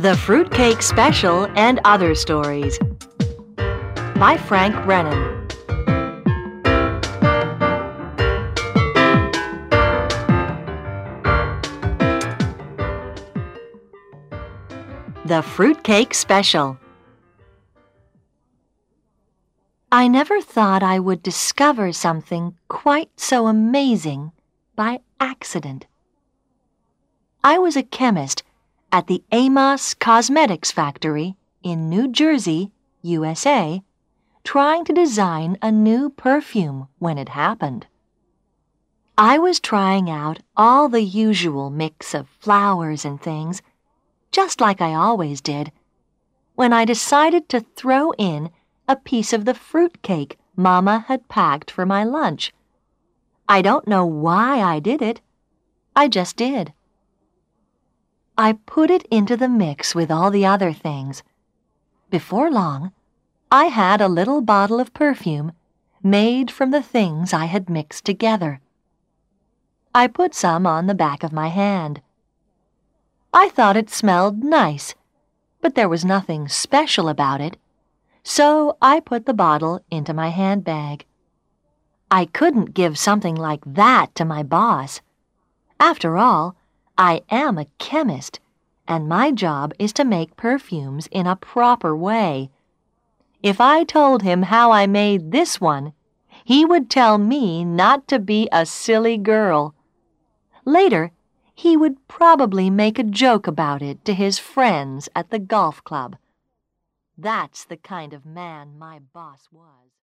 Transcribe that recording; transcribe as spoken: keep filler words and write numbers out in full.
The Fruitcake Special and Other Stories by Frank Brennan. The Fruitcake Special. I never thought I would discover something quite so amazing by accident. I was a chemist at the Amos Cosmetics factory in New Jersey, U S A, trying to design a new perfume when it happened. I was trying out all the usual mix of flowers and things, just like I always did, when I decided to throw in a piece of the fruitcake Mama had packed for my lunch. I don't know why I did it. I just did. I put it into the mix with all the other things. Before long, I had a little bottle of perfume made from the things I had mixed together. I put some on the back of my hand. I thought it smelled nice, but there was nothing special about it, so I put the bottle into my handbag. I couldn't give something like that to my boss. After all, I am a chemist, and my job is to make perfumes in a proper way. If I told him how I made this one, he would tell me not to be a silly girl. Later, he would probably make a joke about it to his friends at the golf club. That's the kind of man my boss was.